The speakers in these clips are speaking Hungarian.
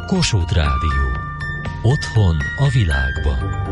Kossuth Rádió. Otthon a világban.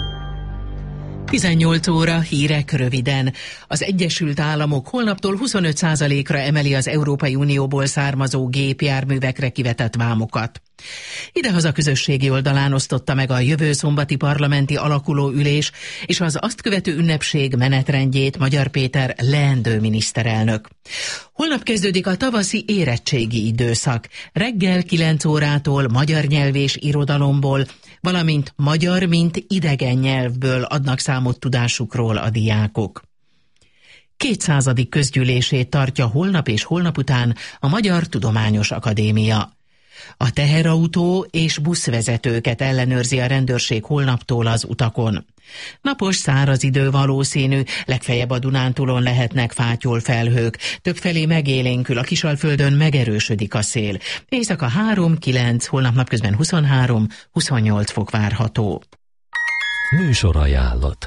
18 óra, hírek röviden. Az Egyesült Államok holnaptól 25%-ra emeli az Európai Unióból származó gépjárművekre kivetett vámokat. Idehaza közösségi oldalán osztotta meg a jövő szombati parlamenti alakuló ülés és az azt követő ünnepség menetrendjét Magyar Péter leendő miniszterelnök. Holnap kezdődik a tavaszi érettségi időszak. Reggel 9 órától magyar nyelv és irodalomból, valamint magyar, mint idegen nyelvből adnak számot tudásukról a diákok. 200. közgyűlését tartja holnap és holnap után a Magyar Tudományos Akadémia. A teherautó és buszvezetőket ellenőrzi a rendőrség holnaptól az utakon. Napos, száraz idő valószínű, legfeljebb a Dunántúlon lehetnek fátyol felhők, többfelé megélénkül, a Kisalföldön megerősödik a szél. Éjszaka 3-9, holnap napközben 23-28 fok várható. Műsorajánlat.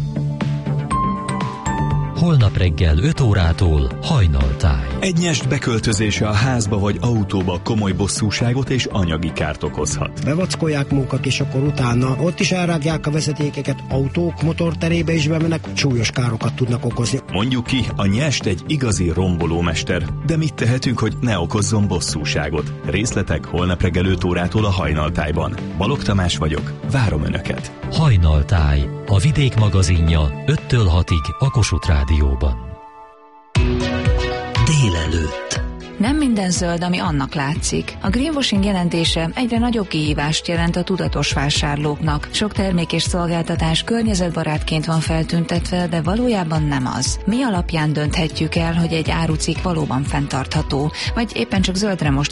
Holnap reggel 5 órától Hajnaltáj. Egy nyest beköltözése a házba vagy autóba komoly bosszúságot és anyagi kárt okozhat. Bevackolják munkat, és akkor utána ott is elrágják a vezetékeket, autók motorterébe is bemennek, súlyos károkat tudnak okozni. Mondjuk ki, a nyest egy igazi rombolómester, de mit tehetünk, hogy ne okozzon bosszúságot? Részletek holnap reggel 5 órától a Hajnaltájban. Balogh Tamás vagyok, várom Önöket. Hajnaltáj, a Vidék magazinja 5-től 6-ig a Kossuth Rádióban. Délelőtt. Nem minden zöld, ami annak látszik. A greenwashing jelentése egyre nagyobb kihívást jelent a tudatos vásárlóknak. Sok termék és szolgáltatás környezetbarátként van feltüntetve, de valójában nem az. Mi alapján dönthetjük el, hogy egy árucikk valóban fenntartható, vagy éppen csak zöldre most